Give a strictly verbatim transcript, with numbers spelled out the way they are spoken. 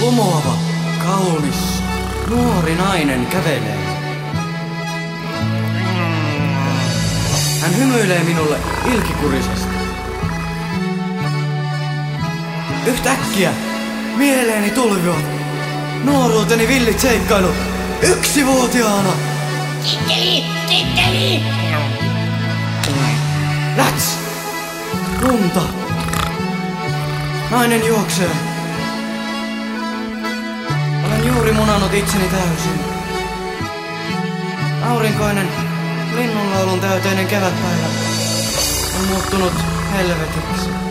Lumoava, kaunis, nuori nainen kävelee. Hän hymyilee minulle ilkikurisesti. Yhtäkkiä mieleeni tulvivat nuoruuteni villit seikkailu yksivuotiaana. Titteli! Titteli! Läts! Lunta! Nainen juoksee. Olen juuri munannut itseni täysin. Aurinkoinen, linnunlaulun täyteinen kevätpäivä on muuttunut helvetiksi.